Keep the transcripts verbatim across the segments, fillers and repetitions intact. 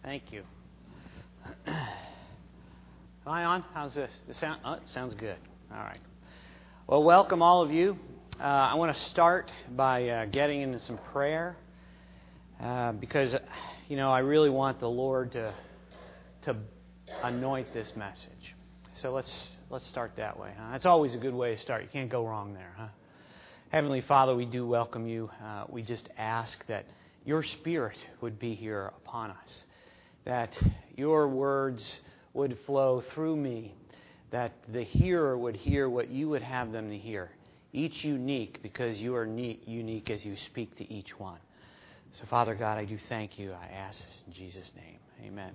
Thank you. Am I on? How's this? The sound? Oh, it sounds good. All right. Well, welcome all of you. Uh, I want to start by uh, getting into some prayer uh, because, you know, I really want the Lord to to anoint this message. So let's let's start that way. Huh? That's always a good way to start. You can't go wrong there, huh? Heavenly Father, we do welcome you. Uh, we just ask that your Spirit would be here upon us, that your words would flow through me, that the hearer would hear what you would have them to hear, each unique because you are unique as you speak to each one. So, Father God, I do thank you. I ask this in Jesus' name. Amen.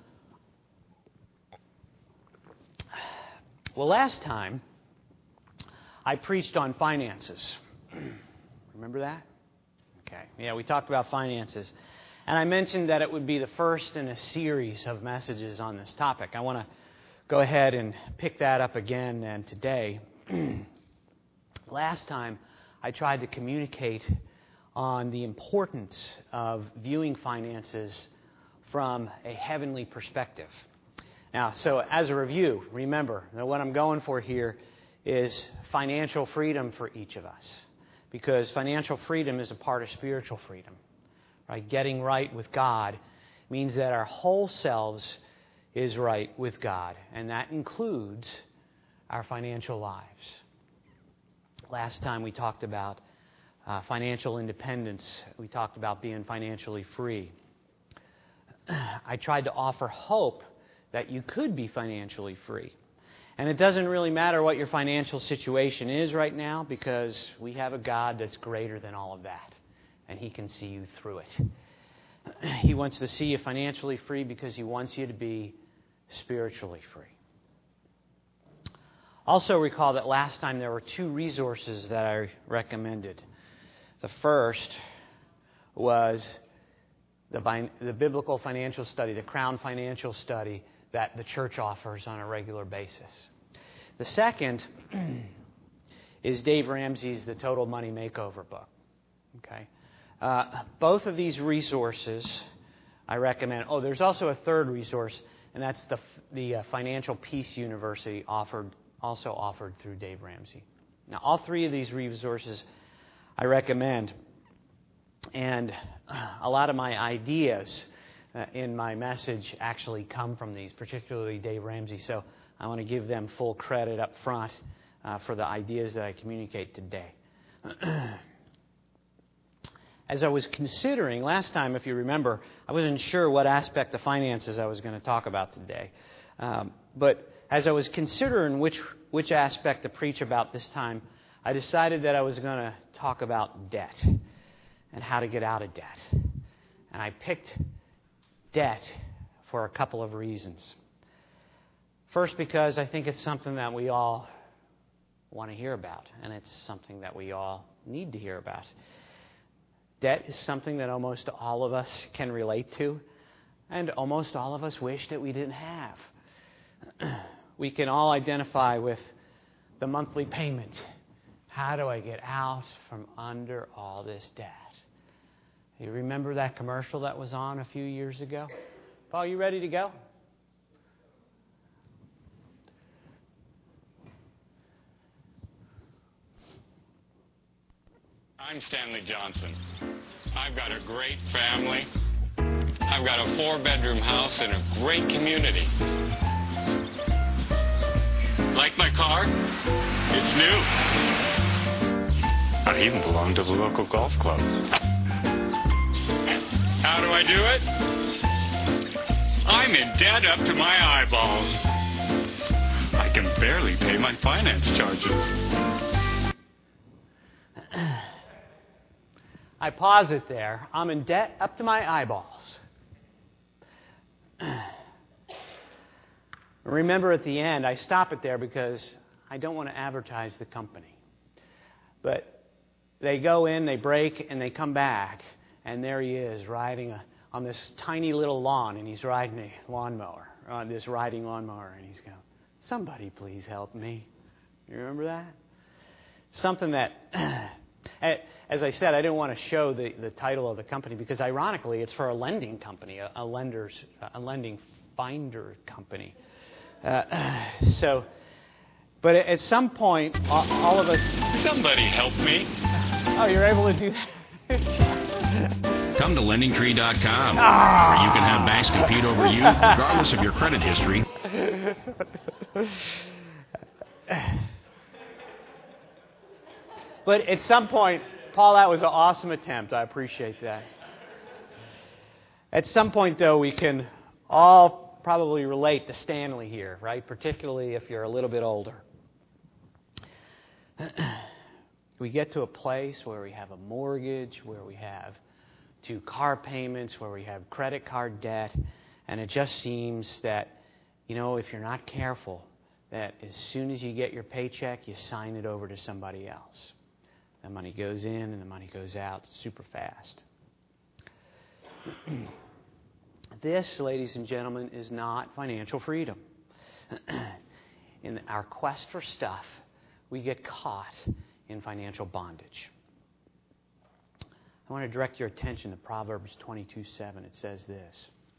Well, last time I preached on finances. Remember that? Okay. Yeah, we talked about finances. And I mentioned that it would be the first in a series of messages on this topic. I want to go ahead and pick that up again and today. Last time I tried to communicate on the importance of viewing finances from a heavenly perspective. Now, so as a review, remember that what I'm going for here is financial freedom for each of us, because financial freedom is a part of spiritual freedom. Right? Getting right with God means that our whole selves is right with God, and that includes our financial lives. Last time we talked about uh, financial independence. We talked about being financially free. I tried to offer hope that you could be financially free. And it doesn't really matter what your financial situation is right now, because we have a God that's greater than all of that, and He can see you through it. He wants to see you financially free because He wants you to be spiritually free. Also recall that last time there were two resources that I recommended. The first was the, the Biblical Financial Study, the Crown Financial Study that the church offers on a regular basis. The second is Dave Ramsey's The Total Money Makeover book. Okay, uh, both of these resources I recommend. Oh, there's also a third resource, and that's the the uh, Financial Peace University offered also offered through Dave Ramsey. Now, all three of these resources I recommend, and a lot of my ideas Uh, in my message actually come from these, particularly Dave Ramsey. So I want to give them full credit up front uh, for the ideas that I communicate today. As I was considering, last time, if you remember, I wasn't sure what aspect of finances I was going to talk about today. Um, but as I was considering which, which aspect to preach about this time, I decided that I was going to talk about debt and how to get out of debt. And I picked debt for a couple of reasons. First, because I think it's something that we all want to hear about, and it's something that we all need to hear about. Debt is something that almost all of us can relate to, and almost all of us wish that we didn't have. We can all identify with the monthly payment. How do I get out from under all this debt? You remember that commercial that was on a few years ago? Paul, you ready to go? I'm Stanley Johnson. I've got a great family. I've got a four-bedroom house in a great community. Like my car? It's new. I even belong to the local golf club. How do I do it? I'm in debt up to my eyeballs. I can barely pay my finance charges. I pause it there. I'm in debt up to my eyeballs. Remember at the end, I stop it there because I don't want to advertise the company. But they go in, they break, and they come back. And there he is, riding a, on this tiny little lawn, and he's riding a lawnmower, on this riding lawnmower, and he's going, "Somebody please help me." You remember that? Something that As I said, I didn't want to show the, the title of the company because, ironically, it's for a lending company, a, a lender's, a lending finder company. Uh, so, but at some point, all, all of us... Somebody help me. Oh, you're able to do that? Come to lending tree dot com, Ah. where you can have banks compete over you, regardless of your credit history. But at some point, Paul, that was an awesome attempt. I appreciate that. At some point, though, we can all probably relate to Stanley here, right? Particularly if you're a little bit older. We get to a place where we have a mortgage, where we have two car payments, where we have credit card debt, and it just seems that, you know, if you're not careful, that as soon as you get your paycheck, you sign it over to somebody else. The money goes in and the money goes out super fast. This, ladies and gentlemen, is not financial freedom. In our quest for stuff, we get caught in financial bondage. I want to direct your attention to Proverbs twenty-two seven. It says this: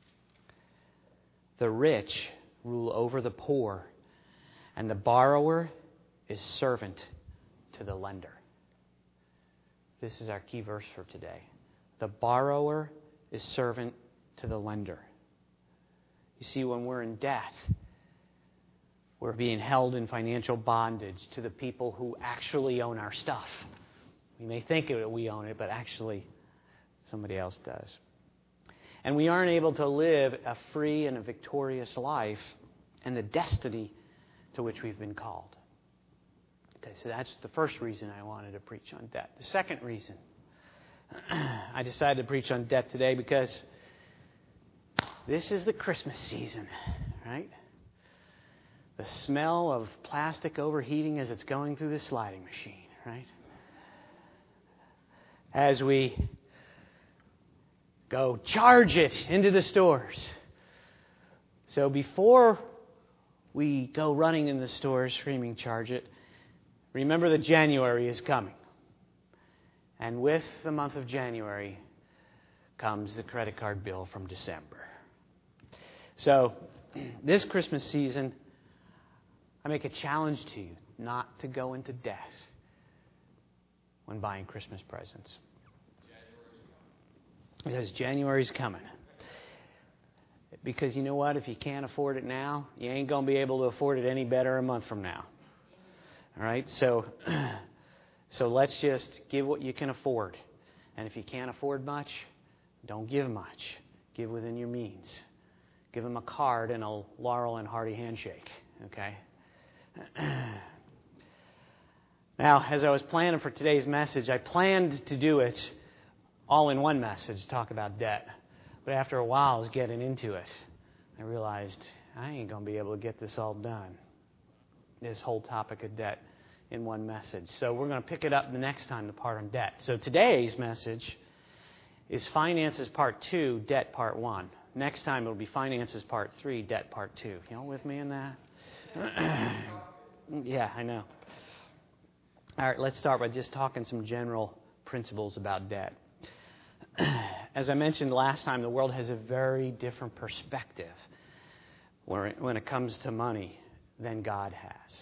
"The rich rule over the poor, and the borrower is servant to the lender." This is our key verse for today. The borrower is servant to the lender. You see, when we're in debt, we're being held in financial bondage to the people who actually own our stuff. We may think that we own it, but actually somebody else does. And we aren't able to live a free and a victorious life and the destiny to which we've been called. Okay, so that's the first reason I wanted to preach on debt. The second reason I decided to preach on debt today because this is the Christmas season, right? The smell of plastic overheating as it's going through the sliding machine, right? As we go charge it into the stores. So before we go running in the stores screaming, "Charge it," remember that January is coming. And with the month of January comes the credit card bill from December. So this Christmas season, I make a challenge to you not to go into debt when buying Christmas presents. Because January's coming. Because you know what? If you can't afford it now, you ain't going to be able to afford it any better a month from now. All right? So, so let's just give what you can afford. And if you can't afford much, don't give much. Give within your means. Give them a card and a Laurel and Hardy handshake. Okay? Now, as I was planning for today's message, I planned to do it all in one message, talk about debt. But after a while, I was getting into it. I realized I ain't going to be able to get this all done, this whole topic of debt, in one message. So we're going to pick it up the next time, the part on debt. So today's message is Finances Part two, Debt Part one. Next time it'll be Finances Part three, Debt Part two. Y'all with me in that? Yeah, I know. All right, let's start by just talking some general principles about debt. As I mentioned last time, the world has a very different perspective when it comes to money than God has.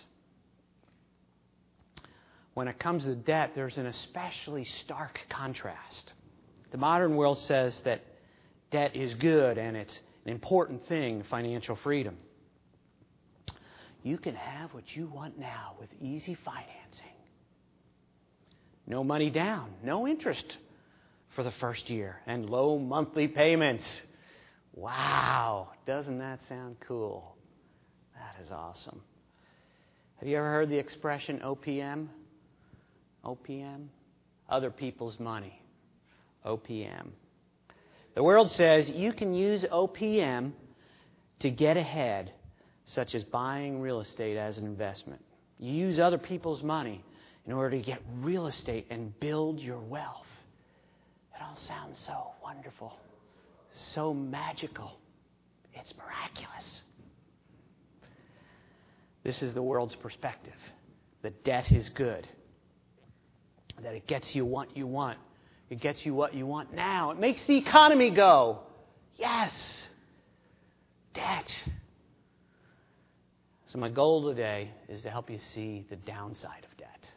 When it comes to debt, there's an especially stark contrast. The modern world says that debt is good and it's an important thing, financial freedom. You can have what you want now with easy financing. No money down, no interest for the first year, and low monthly payments. Wow, doesn't that sound cool? That is awesome. Have you ever heard the expression O P M? O P M? Other people's money. O P M. The world says you can use O P M to get ahead, such as buying real estate as an investment. You use other people's money in order to get real estate and build your wealth. It all sounds so wonderful, so magical. It's miraculous. This is the world's perspective. The debt is good. that it gets you what you want. It gets you what you want now. It makes the economy go. Yes. Debt. So my goal today is to help you see the downside of debt.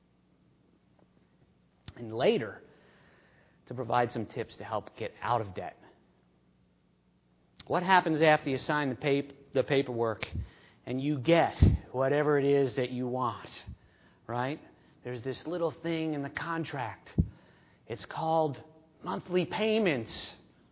And later, to provide some tips to help get out of debt. What happens after you sign the, pap- the paperwork and you get whatever it is that you want, right? There's this little thing in the contract. It's called monthly payments.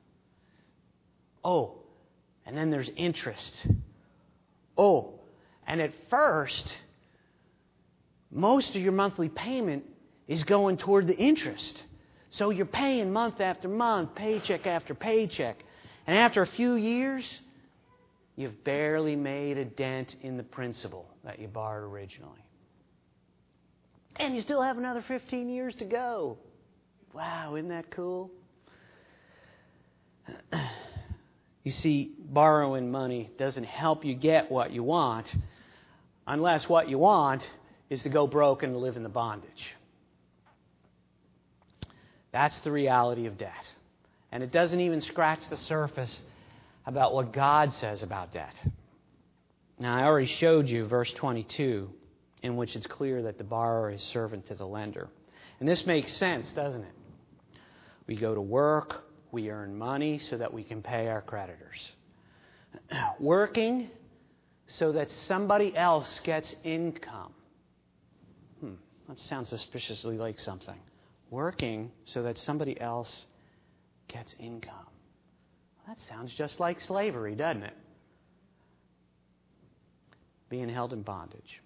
Oh, and then there's interest. Oh, and at first, most of your monthly payment is going toward the interest. So you're paying month after month, paycheck after paycheck. And after a few years, you've barely made a dent in the principal that you borrowed originally. And you still have another fifteen years to go. Wow, isn't that cool? You see, borrowing money doesn't help you get what you want unless what you want is to go broke and live in the bondage. That's the reality of debt. And it doesn't even scratch the surface about what God says about debt. Now, I already showed you verse twenty-two, in which it's clear that the borrower is servant to the lender. And this makes sense, doesn't it? We go to work, we earn money so that we can pay our creditors. Working so that somebody else gets income. Hmm, that sounds suspiciously like something. Working so that somebody else gets income. That sounds just like slavery, doesn't it? Being held in bondage.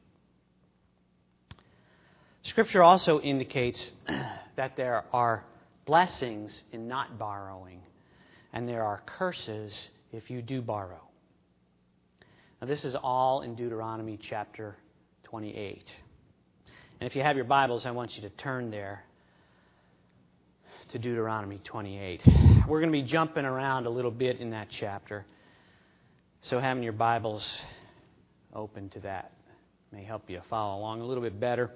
Scripture also indicates that there are blessings in not borrowing, and there are curses if you do borrow. Now, this is all in Deuteronomy chapter twenty-eight. And if you have your Bibles, I want you to turn there to Deuteronomy twenty-eight. We're going to be jumping around a little bit in that chapter, so having your Bibles open to that may help you follow along a little bit better.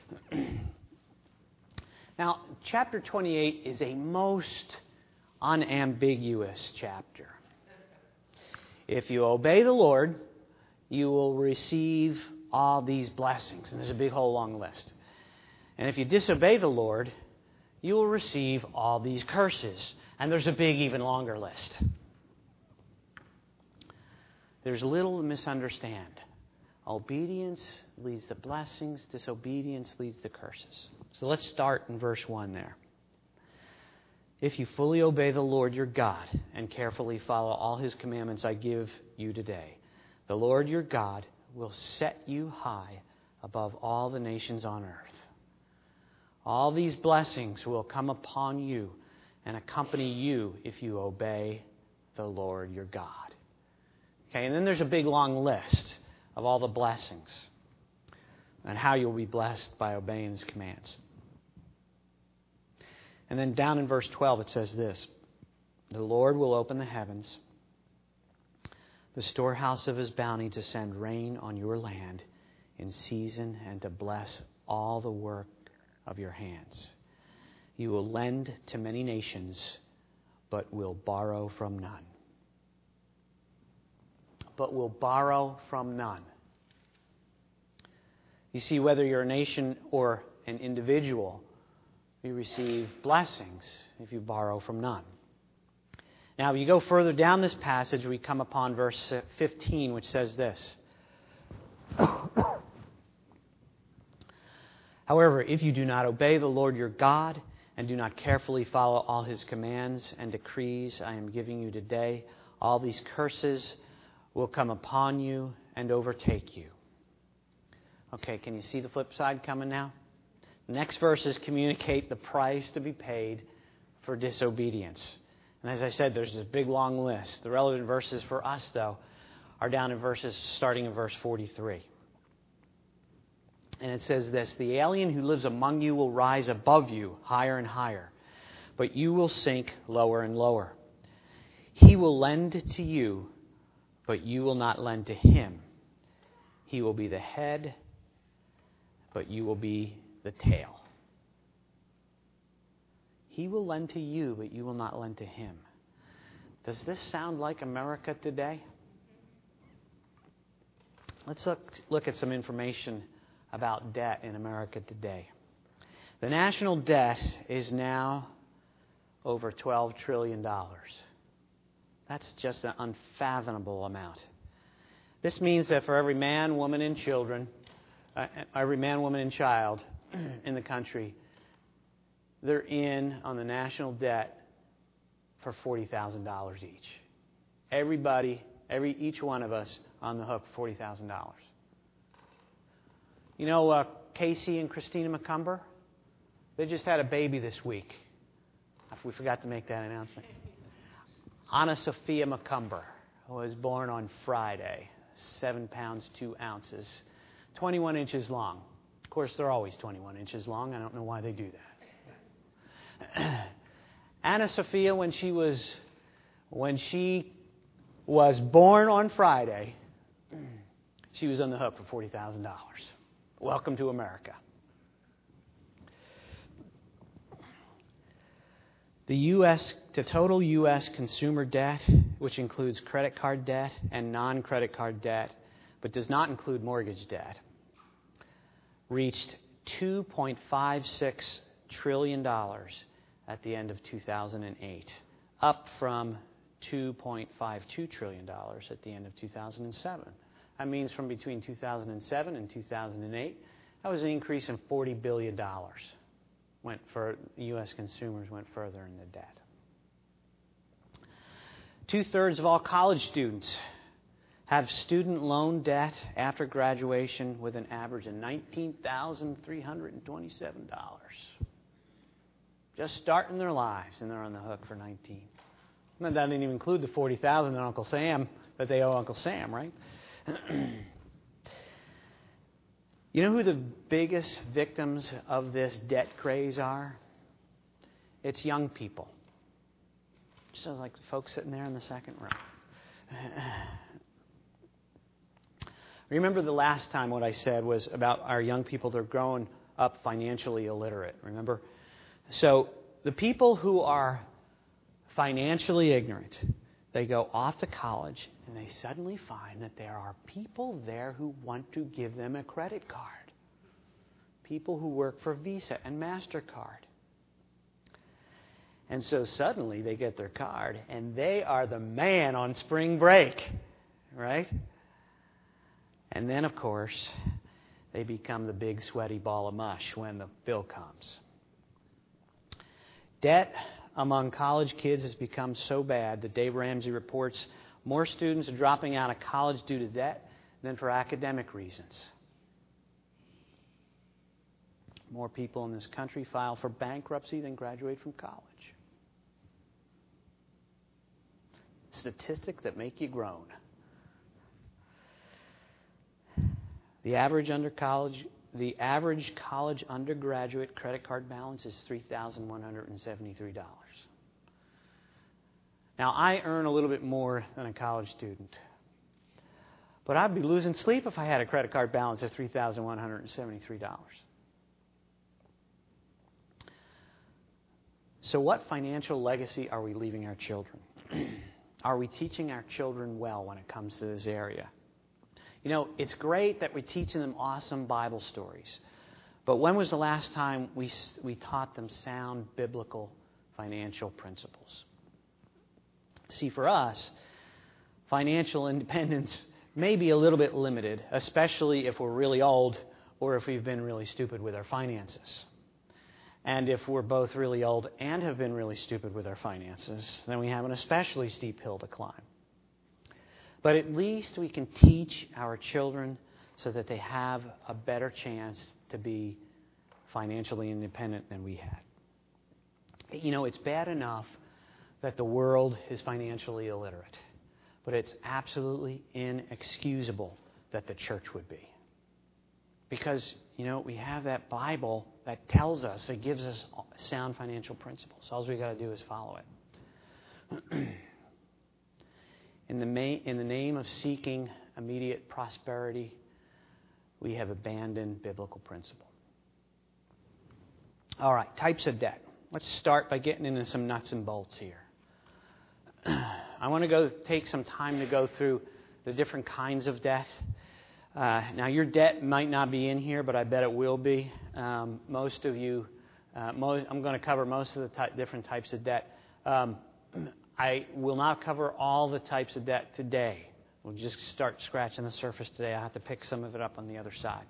Now, chapter twenty-eight is a most unambiguous chapter. If you obey the Lord, you will receive all these blessings. And there's a big whole long list. And if you disobey the Lord, you will receive all these curses. And there's a big, even longer list. There's little to misunderstand. Obedience leads to blessings. Disobedience leads to curses. So let's start in verse one there. If you fully obey the Lord your God and carefully follow all His commandments I give you today, the Lord your God will set you high above all the nations on earth. All these blessings will come upon you and accompany you if you obey the Lord your God. Okay, and then there's a big long list of all the blessings and how you'll be blessed by obeying His commands. And then down in verse twelve it says this: the Lord will open the heavens, the storehouse of His bounty, to send rain on your land in season and to bless all the work of your hands. You will lend to many nations, but will borrow from none. But will borrow from none. You see, whether you're a nation or an individual, you receive blessings if you borrow from none. Now, if you go further down this passage, we come upon verse fifteen, which says this: however, if you do not obey the Lord your God and do not carefully follow all His commands and decrees I am giving you today, all these curses will come upon you and overtake you. Okay, can you see the flip side coming now? The next verses communicate the price to be paid for disobedience. And as I said, there's this big long list. The relevant verses for us, though, are down in verses starting in verse forty-three. And it says this: the alien who lives among you will rise above you higher and higher, but you will sink lower and lower. He will lend to you, but you will not lend to him. He will be the head, but you will be the tail. He will lend to you, but you will not lend to him. Does this sound like America today? Let's look, look at some information about debt in America today. The national debt is now over twelve trillion dollars. That's just an unfathomable amount. This means that for every man, woman, and children, uh, every man, woman, and child in the country, they're in on the national debt for forty thousand dollars each. Everybody, every each one of us on the hook for forty thousand dollars. You know, uh, Casey and Christina McCumber, they just had a baby this week. We forgot to make that announcement. Anna Sophia McCumber was born on Friday, seven pounds, two ounces, twenty-one inches long. Of course, they're always twenty-one inches long. I don't know why they do that. Anna Sophia, when she was when she was born on Friday, she was on the hook for forty thousand dollars. Welcome to America. The U S the total U S consumer debt, which includes credit card debt and non-credit card debt, but does not include mortgage debt, reached two point five six trillion dollars at the end of two thousand eight, up from two point five two trillion dollars at the end of two thousand seven. That means from between two thousand seven and two thousand eight, that was an increase in forty billion dollars. Went for U S consumers went further in the debt. Two-thirds of all college students have student loan debt after graduation with an average of nineteen thousand three hundred twenty-seven dollars. Just starting their lives, and they're on the hook for nineteen. And that didn't even include the forty thousand dollars that Uncle Sam that they owe Uncle Sam, right? You know who the biggest victims of this debt craze are? It's young people. Just like the folks sitting there in the second row. Remember the last time what I said was about our young people, they're growing up financially illiterate, remember? So the people who are financially ignorant, they go off to college and they suddenly find that there are people there who want to give them a credit card. People who work for Visa and MasterCard. And so suddenly they get their card and they are the man on spring break, right? And then, of course, they become the big sweaty ball of mush when the bill comes. Debt among college kids has become so bad that Dave Ramsey reports more students are dropping out of college due to debt than for academic reasons. More people in this country file for bankruptcy than graduate from college. Statistics that make you groan. The average under college, the average college undergraduate credit card balance is three thousand one hundred seventy-three dollars. Now, I earn a little bit more than a college student, but I'd be losing sleep if I had a credit card balance of three thousand one hundred seventy-three dollars. So what financial legacy are we leaving our children? Are we teaching our children well when it comes to this area? You know, it's great that we're teaching them awesome Bible stories, but when was the last time we we taught them sound biblical financial principles? See, for us, financial independence may be a little bit limited, especially if we're really old or if we've been really stupid with our finances. And if we're both really old and have been really stupid with our finances, then we have an especially steep hill to climb. But at least we can teach our children so that they have a better chance to be financially independent than we had. You know, it's bad enough that the world is financially illiterate, but it's absolutely inexcusable that the church would be. Because, you know, we have that Bible that tells us, that gives us sound financial principles. All we got to do is follow it. In the, main, in the name of seeking immediate prosperity, we have abandoned biblical principle. All right, types of debt. let's start by getting into some nuts and bolts here. I want to go take some time to go through the different kinds of debt. Uh, now, your debt might not be in here, but I bet it will be. Um, most of you, uh, most, I'm going to cover most of the ty- different types of debt. Um, I will not cover all the types of debt today. We'll just start scratching the surface today. I have to pick some of it up on the other side.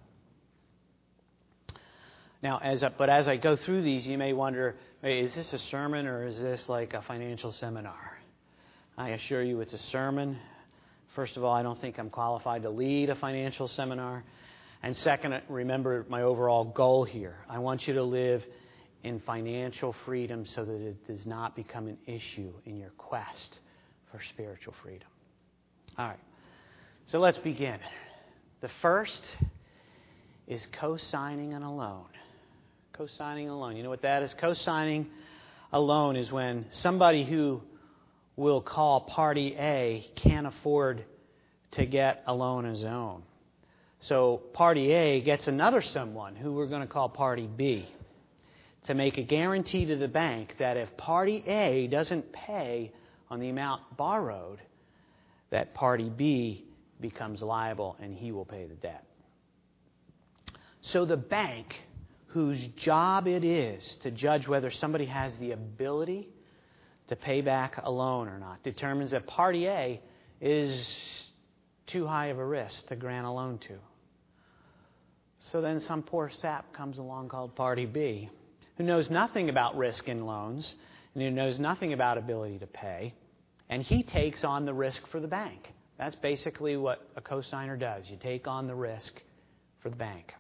Now, as I, but as I go through these, you may wonder, hey, is this a sermon or is this like a financial seminar? I assure you it's a sermon. First of all, I don't think I'm qualified to lead a financial seminar. And second, remember my overall goal here. I want you to live in financial freedom so that it does not become an issue in your quest for spiritual freedom. All right, so let's begin. The first is co-signing on a loan. Co-signing a loan. You know what that is? Co-signing a loan is when somebody who will call party A can't afford to get a loan on his own. So party A gets another someone who we're going to call party B to make a guarantee to the bank that if party A doesn't pay on the amount borrowed, that party B becomes liable and he will pay the debt. So the bank, whose job it is to judge whether somebody has the ability to pay back a loan or not, determines that party A is too high of a risk to grant a loan to. So then some poor sap comes along called party B, who knows nothing about risk in loans and who knows nothing about ability to pay, and he takes on the risk for the bank. That's basically what a cosigner does. You take on the risk for the bank.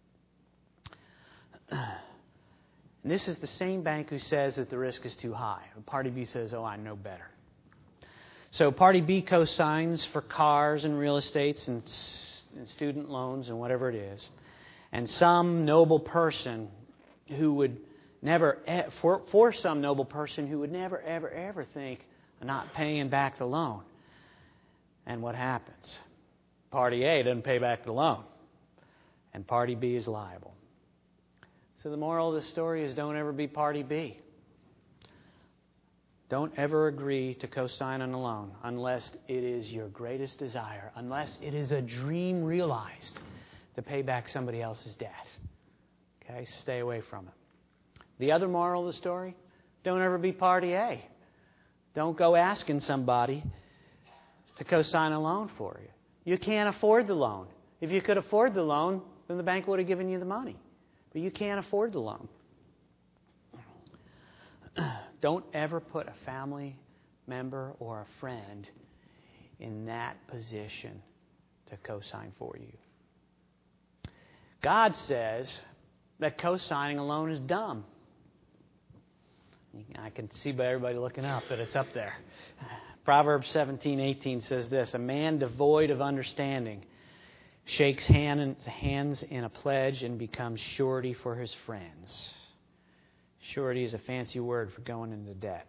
And this is the same bank who says that the risk is too high. Party B says, oh, I know better. So Party B co-signs for cars and real estates and, and student loans and whatever it is. And some noble person who would never, for, for some noble person who would never, ever, ever think of not paying back the loan. And what happens? Party A doesn't pay back the loan. And Party B is liable. So the moral of the story is don't ever be Party B. Don't ever agree to co-sign on a loan unless it is your greatest desire, unless it is a dream realized to pay back somebody else's debt. Okay, stay away from it. The other moral of the story, don't ever be Party A. Don't go asking somebody to co-sign a loan for you. You can't afford the loan. If you could afford the loan, then the bank would have given you the money. But you can't afford the loan. Don't ever put a family member or a friend in that position to co-sign for you. God says that co-signing a loan is dumb. I can see by everybody looking up that it's up there. Proverbs seventeen eighteen says this, a man devoid of understanding shakes hands in a pledge and becomes surety for his friends. Surety is a fancy word for going into debt.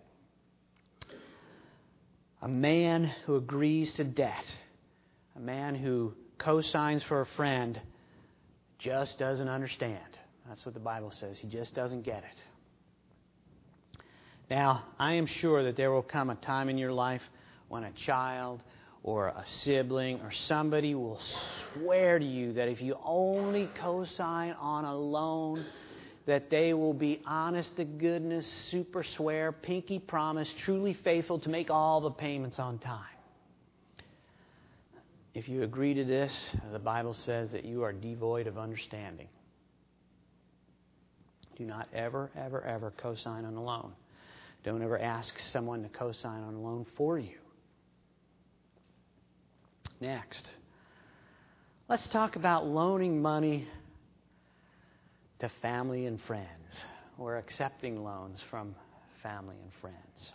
A man who agrees to debt, a man who co-signs for a friend, just doesn't understand. That's what the Bible says. He just doesn't get it. Now, I am sure that there will come a time in your life when a child or a sibling or somebody will swear to you that if you only co-sign on a loan, that they will be honest to goodness, super swear, pinky promise, truly faithful to make all the payments on time. If you agree to this, the Bible says that you are devoid of understanding. Do not ever, ever, ever co-sign on a loan. Don't ever ask someone to co-sign on a loan for you. Next, let's talk about loaning money to family and friends, or accepting loans from family and friends.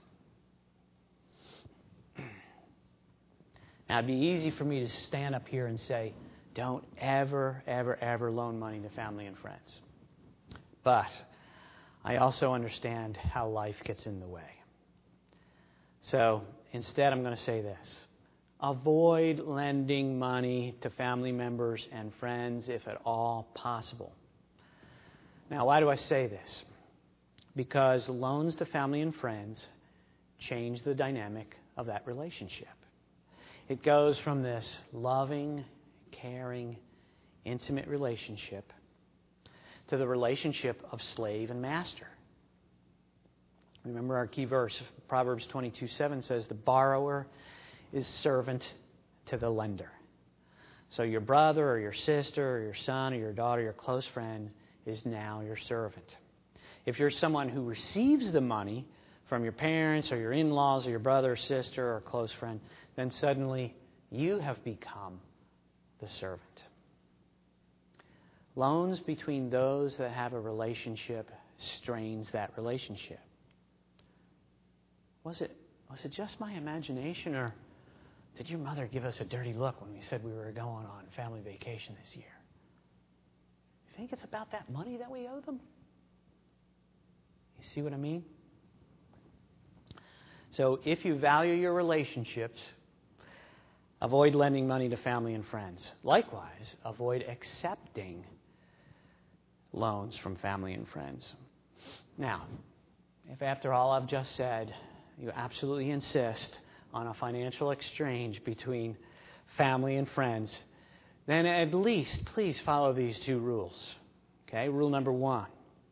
Now, it'd be easy for me to stand up here and say, don't ever, ever, ever loan money to family and friends. But I also understand how life gets in the way. So instead, I'm going to say this. Avoid lending money to family members and friends if at all possible. Now, why do I say this? because loans to family and friends change the dynamic of that relationship. It goes from this loving, caring, intimate relationship to the relationship of slave and master. Remember our key verse, Proverbs twenty-two seven says, the borrower is servant to the lender. So your brother or your sister or your son or your daughter, your close friend, is now your servant. If you're someone who receives the money from your parents or your in-laws or your brother or sister or close friend, then suddenly you have become the servant. Loans between those that have a relationship strains that relationship. Was it, was it just my imagination, or did your mother give us a dirty look when we said we were going on family vacation this year? You think it's about that money that we owe them? You see what I mean? So if you value your relationships, avoid lending money to family and friends. Likewise, avoid accepting loans from family and friends. Now, if after all I've just said, you absolutely insist on a financial exchange between family and friends, then at least please follow these two rules. Okay, rule number one.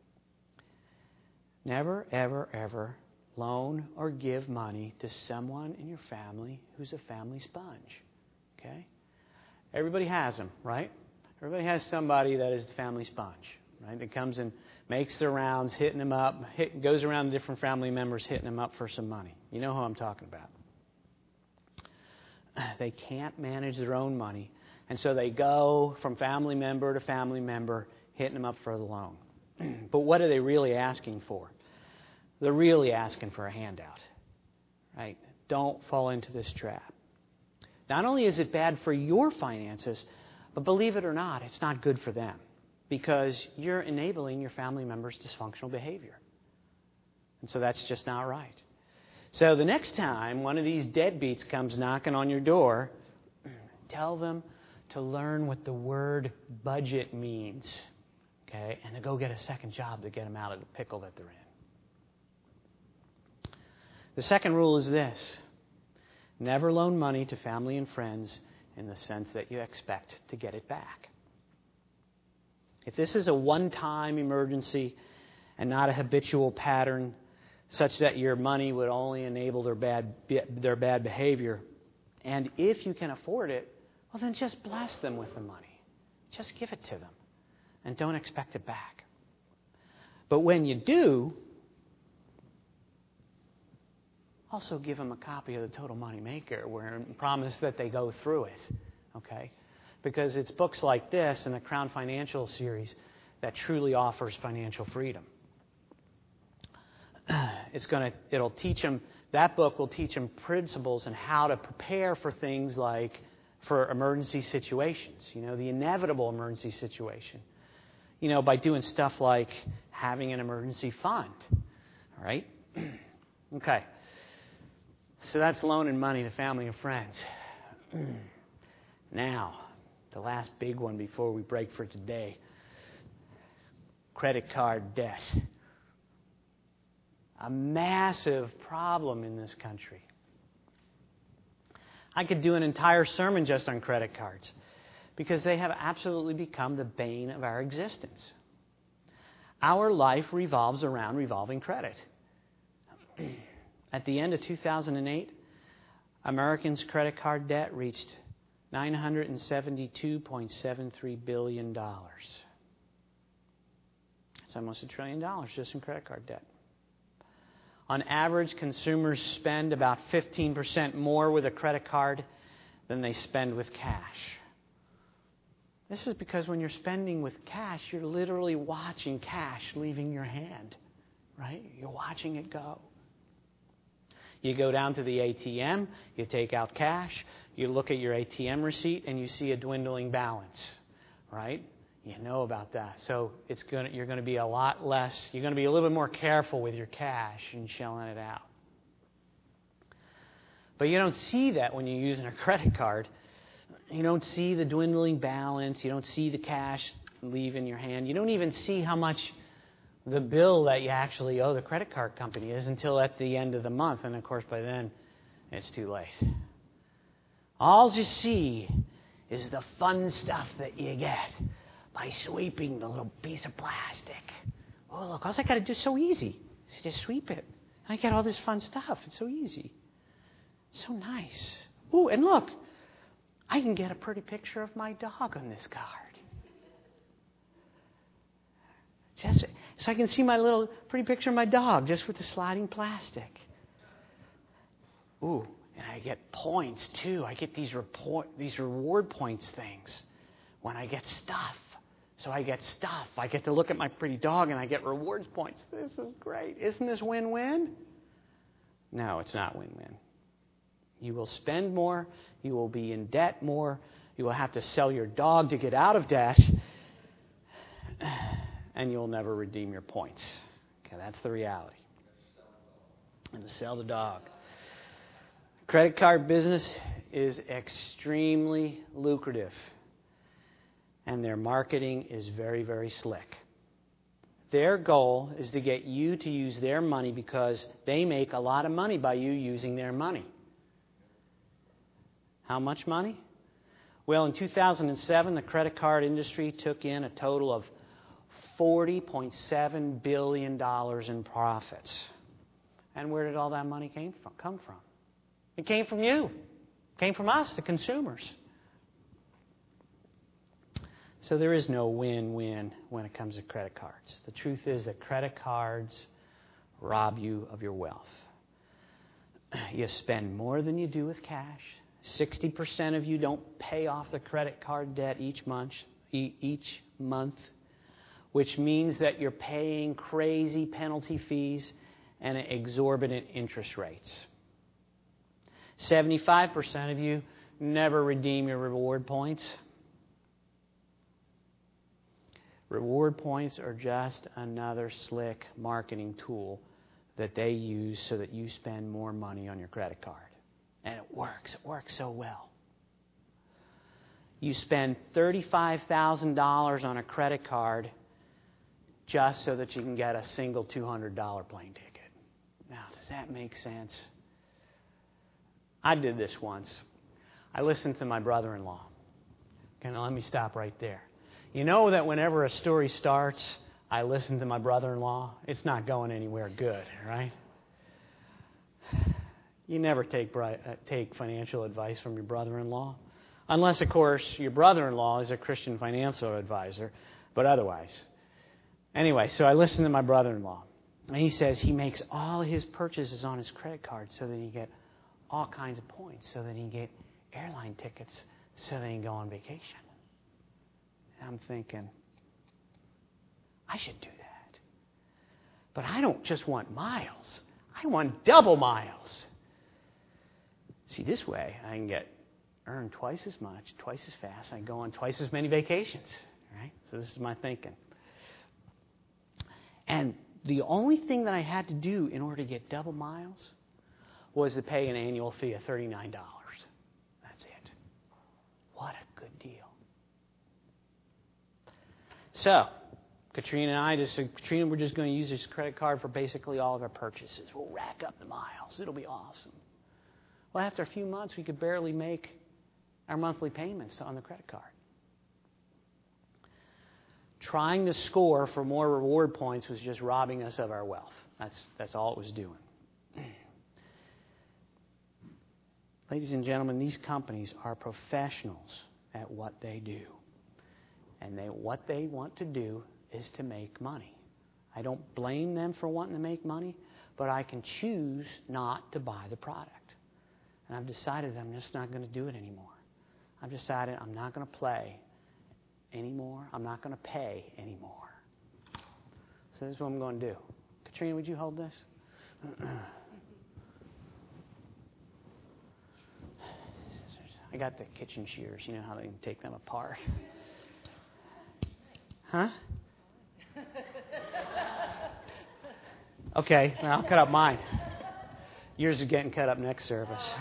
Never, ever, ever loan or give money to someone in your family who's a family sponge. Okay? Everybody has them, right? Everybody has somebody that is the family sponge, right? That comes and makes their rounds, hitting them up, hit, goes around to different family members, hitting them up for some money. You know who I'm talking about. They can't manage their own money, and so they go from family member to family member, hitting them up for the loan. But what are they really asking for? They're really asking for a handout, right? Don't fall into this trap. Not only is it bad for your finances, but believe it or not, it's not good for them, because you're enabling your family members' dysfunctional behavior. And so that's just not right. So the next time one of these deadbeats comes knocking on your door, tell them to learn what the word budget means, okay, and to go get a second job to get them out of the pickle that they're in. The second rule is this: never loan money to family and friends in the sense that you expect to get it back. If this is a one-time emergency and not a habitual pattern, such that your money would only enable their bad their bad behavior, and if you can afford it, well, then just bless them with the money. Just give it to them, and don't expect it back. But when you do, also give them a copy of the Total Money Maker, where and promise that they go through it, okay? Because it's books like this and the Crown Financial series that truly offers financial freedom. It's going to, it'll teach them, that book will teach them principles and how to prepare for things like, for emergency situations, you know, the inevitable emergency situation. You know, by doing stuff like having an emergency fund, all right? Okay. So that's loaning money to family and friends. Now, the last big one before we break for today. Credit card debt. A massive problem in this country. I could do an entire sermon just on credit cards, because they have absolutely become the bane of our existence. Our life revolves around revolving credit. At the end of two thousand eight, Americans' credit card debt reached nine hundred seventy-two point seven three billion dollars. That's almost a trillion dollars just in credit card debt. On average, consumers spend about fifteen percent more with a credit card than they spend with cash. This is because when you're spending with cash, you're literally watching cash leaving your hand, right? You're watching it go. You go down to the A T M, you take out cash, you look at your A T M receipt, and you see a dwindling balance, right? You know about that. So it's going you're going to be a lot less, you're going to be a little bit more careful with your cash and shelling it out. But you don't see that when you're using a credit card. You don't see the dwindling balance. You don't see the cash leaving your hand. You don't even see how much the bill that you actually owe the credit card company is until at the end of the month. And, of course, by then, it's too late. All you see is the fun stuff that you get by sweeping the little piece of plastic. Oh, look, all I got to do is so easy. Is just sweep it. And I get all this fun stuff. It's so easy. So nice. Ooh, and look, I can get a pretty picture of my dog on this card. Just, so I can see my little pretty picture of my dog just with the sliding plastic. Ooh, and I get points too. I get these report, these reward points things when I get stuff. So I get stuff. I get to look at my pretty dog and I get rewards points. This is great. Isn't this win-win? No, it's not win-win. You will spend more. You will be in debt more. You will have to sell your dog to get out of debt. And you'll never redeem your points. Okay, that's the reality. And to sell the dog. Credit card business is extremely lucrative. And their marketing is very, very slick. Their goal is to get you to use their money because they make a lot of money by you using their money. How much money? Well, in two thousand seven, the credit card industry took in a total of forty point seven billion dollars in profits. And where did all that money came from, come from? It came from you. It came from us, the consumers. So there is no win-win when it comes to credit cards. The truth is that credit cards rob you of your wealth. You spend more than you do with cash. sixty percent of you don't pay off the credit card debt each month, each month, which means that you're paying crazy penalty fees and exorbitant interest rates. seventy-five percent of you never redeem your reward points. Reward points are just another slick marketing tool that they use so that you spend more money on your credit card. And it works. It works so well. You spend thirty-five thousand dollars on a credit card just so that you can get a single two hundred dollars plane ticket. Now, does that make sense? I did this once. I listened to my brother-in-law. Okay, now let me stop right there. You know that whenever a story starts, I listen to my brother-in-law, it's not going anywhere good, right? You never take take financial advice from your brother-in-law. Unless, of course, your brother-in-law is a Christian financial advisor, but otherwise. Anyway, so I listened to my brother-in-law. And he says he makes all his purchases on his credit card so that he get all kinds of points, so that he can get airline tickets, so that he can go on vacation. And I'm thinking, I should do that. But I don't just want miles. I want double miles. See, this way I can get earn twice as much, twice as fast. I can go on twice as many vacations. Right? So this is my thinking. And the only thing that I had to do in order to get double miles was to pay an annual fee of thirty-nine dollars. That's it. What a good deal. So, Katrina and I, just Katrina, we're just going to use this credit card for basically all of our purchases. We'll rack up the miles. It'll be awesome. Well, after a few months, we could barely make our monthly payments on the credit card. Trying to score for more reward points was just robbing us of our wealth. That's, that's all it was doing. Ladies and gentlemen, these companies are professionals at what they do. And they, what they want to do is to make money. I don't blame them for wanting to make money, but I can choose not to buy the product. And I've decided that I'm just not going to do it anymore. I've decided I'm not going to play anymore. I'm not going to pay anymore. So this is what I'm going to do. Katrina, would you hold this? I got the kitchen shears. You know how they can take them apart. Huh? Okay, well, I'll cut up mine. Yours is getting cut up next service.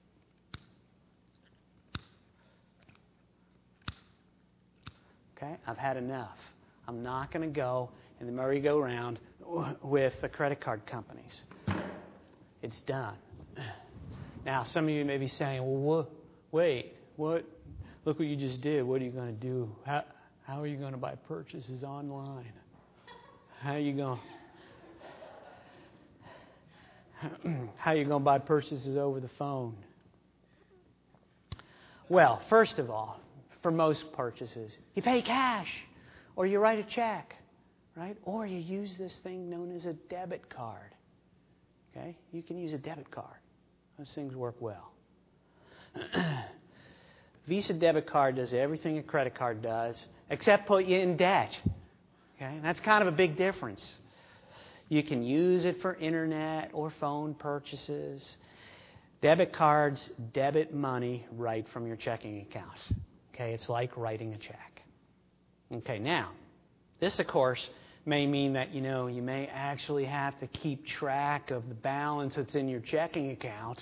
Okay, I've had enough. I'm not going to go in the merry-go-round with the credit card companies. It's done. Now, some of you may be saying, well, what, wait, what? Look what you just did. What are you going to do? How, how are you going to buy purchases online? How are you going How are you going to buy purchases over the phone? Well, first of all, for most purchases, you pay cash or you write a check, right? Or you use this thing known as a debit card. Okay? You can use a debit card. Those things work well. Visa debit card does everything a credit card does, except put you in debt. Okay? And that's kind of a big difference. You can use it for internet or phone purchases. Debit cards debit money right from your checking account. Okay? It's like writing a check. Okay, now, this, of course, may mean that, you know, you may actually have to keep track of the balance that's in your checking account.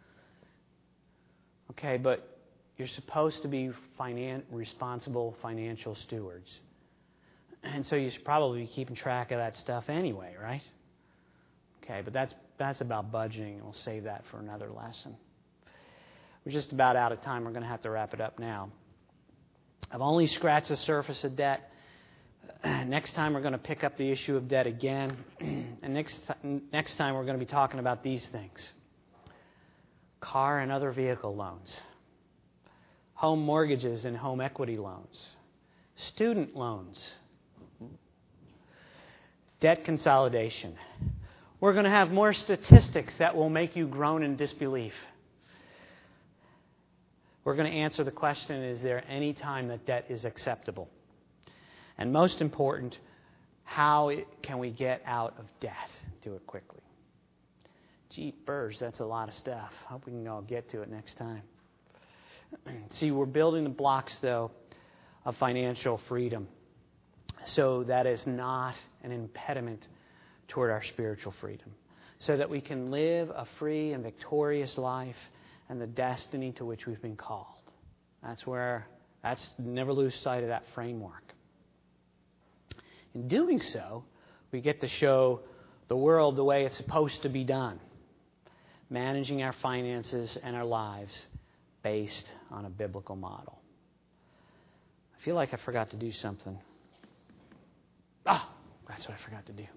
Okay, but you're supposed to be finan- responsible financial stewards. And so you should probably be keeping track of that stuff anyway, right? Okay, but that's that's about budgeting, and we'll save that for another lesson. We're just about out of time. We're going to have to wrap it up now. I've only scratched the surface of debt. Next time we're going to pick up the issue of debt again. And next, next time we're going to be talking about these things. Car and other vehicle loans. Home mortgages and home equity loans. Student loans. Debt consolidation. We're going to have more statistics that will make you groan in disbelief. We're going to answer the question, is there any time that debt is acceptable? And most important, how can we get out of debt? Do it quickly. Jeepers, that's a lot of stuff. Hope we can all get to it next time. See, we're building the blocks, though, of financial freedom. So that is not an impediment toward our spiritual freedom. So that we can live a free and victorious life and the destiny to which we've been called. That's where, that's, never lose sight of that framework. In doing so, we get to show the world the way it's supposed to be done. Managing our finances and our lives based on a biblical model. I feel like I forgot to do something. Ah, that's what I forgot to do.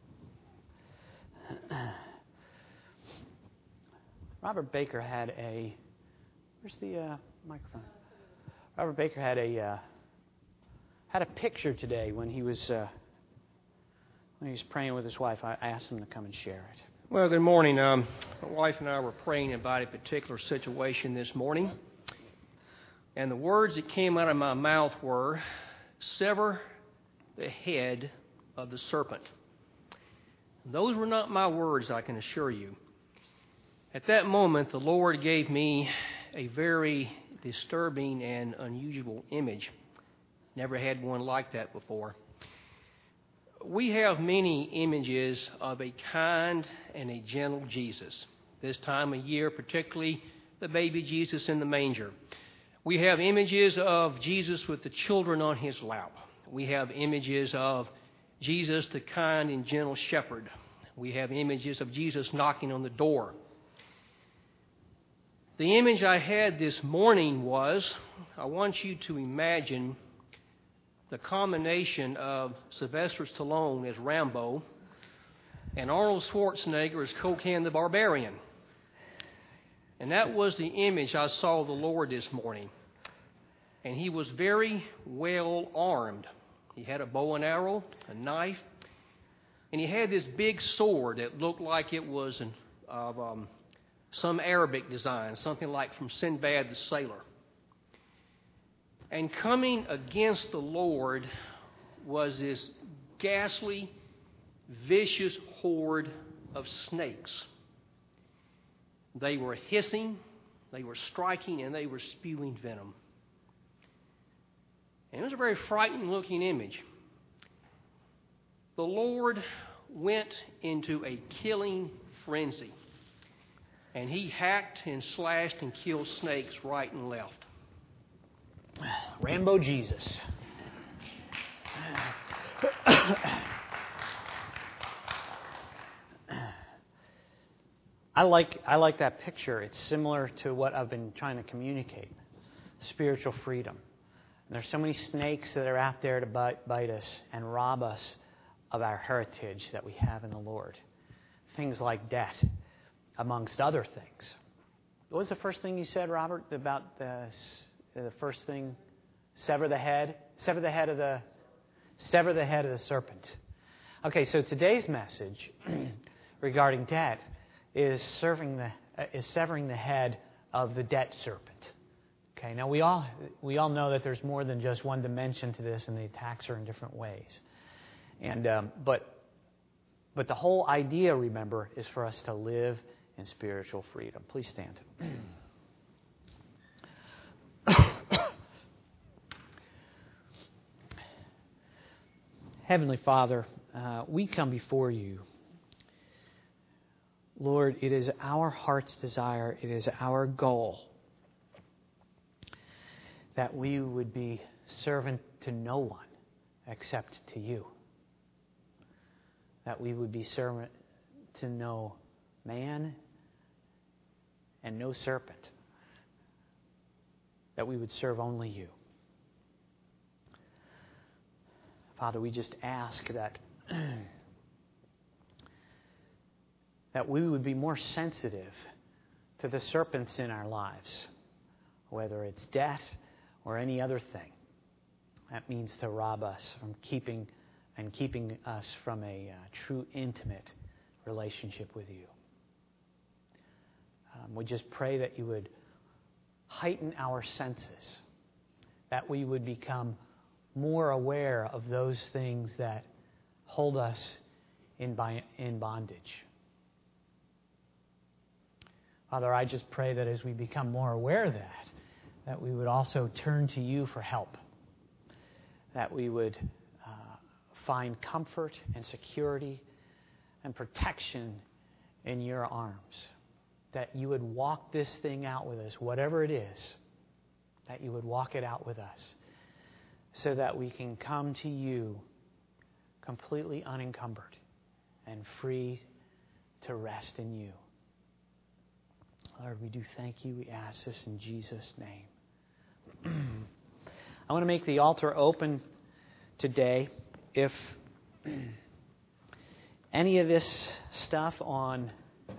Robert Baker had a... Where's the uh, microphone? Robert Baker had a... Uh, had a picture today when he was uh, when he was praying with his wife. I asked him to come and share it. Well, good morning. Um, my wife and I were praying about a particular situation this morning, and the words that came out of my mouth were, "Sever the head of the serpent." Those were not my words, I can assure you. At that moment, the Lord gave me a very disturbing and unusual image. Never had one like that before. We have many images of a kind and a gentle Jesus. This time of year, particularly the baby Jesus in the manger. We have images of Jesus with the children on his lap. We have images of Jesus, the kind and gentle shepherd. We have images of Jesus knocking on the door. The image I had this morning was, I want you to imagine the combination of Sylvester Stallone as Rambo and Arnold Schwarzenegger as Cocaine the Barbarian. And that was the image I saw the Lord this morning. And he was very well armed. He had a bow and arrow, a knife, and he had this big sword that looked like it was an, of um, some Arabic design, something like from Sinbad the Sailor. And coming against the Lord was this ghastly, vicious horde of snakes. They were hissing, they were striking, and they were spewing venom. And it was a very frightening looking image. The Lord went into a killing frenzy. And he hacked and slashed and killed snakes right and left. Rambo Jesus. I like I like that picture. It's similar to what I've been trying to communicate. Spiritual freedom. And there's so many snakes that are out there to bite, bite us and rob us of our heritage that we have in the Lord. Things like debt, amongst other things. What was the first thing you said, Robert, about the, the first thing? Sever the head? Sever the head of the... Sever the head of the serpent. Okay, so today's message regarding debt is serving the uh, is severing the head of the debt serpent. Okay, now we all we all know that there's more than just one dimension to this, and the attacks are in different ways. And um, but but the whole idea, remember, is for us to live in spiritual freedom. Please stand. Heavenly Father, uh, we come before you. Lord, it is our heart's desire, it is our goal that we would be servant to no one except to you. That we would be servant to no man and no serpent. That we would serve only you. Father, we just ask that that we would be more sensitive to the serpents in our lives, whether it's debt or any other thing. That means to rob us from keeping and keeping us from a uh, true intimate relationship with you. Um, we just pray that you would heighten our senses, that we would become more aware of those things that hold us in, in bondage. Father, I just pray that as we become more aware of that, that we would also turn to you for help. That we would uh, find comfort and security and protection in your arms. That you would walk this thing out with us, whatever it is, that you would walk it out with us, so that we can come to you completely unencumbered and free to rest in you. Lord, we do thank you. We ask this in Jesus' name. I want to make the altar open today. If any of this stuff on uh,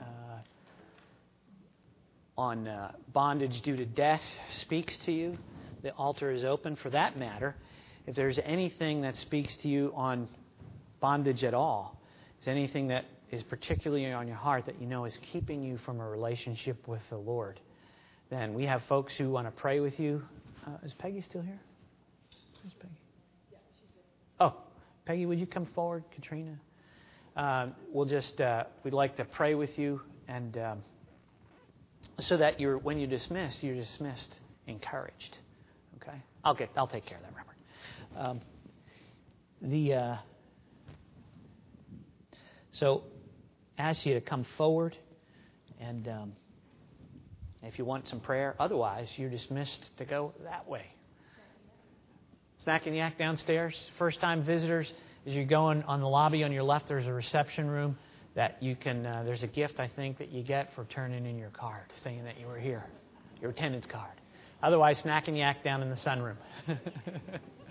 on uh, bondage due to debt speaks to you, the altar is open. For that matter, if there's anything that speaks to you on bondage at all, is anything that is particularly on your heart that you know is keeping you from a relationship with the Lord, then we have folks who want to pray with you. Uh, is Peggy still here? Where's Peggy? Yeah, she's there. Oh, Peggy, would you come forward, Katrina? Uh, we'll just, uh, we'd like to pray with you, and um, so that you're, when you're dismissed, you're dismissed encouraged. Okay? I'll get, I'll take care of that, Robert. Um, the, uh, so, ask you to come forward, and um, if you want some prayer. Otherwise, you're dismissed to go that way. Snack and Yak downstairs. First-time visitors, as you're going on the lobby on your left, there's a reception room that you can, uh, there's a gift, I think, that you get for turning in your card, saying that you were here, your attendance card. Otherwise, Snack and Yak down in the sunroom.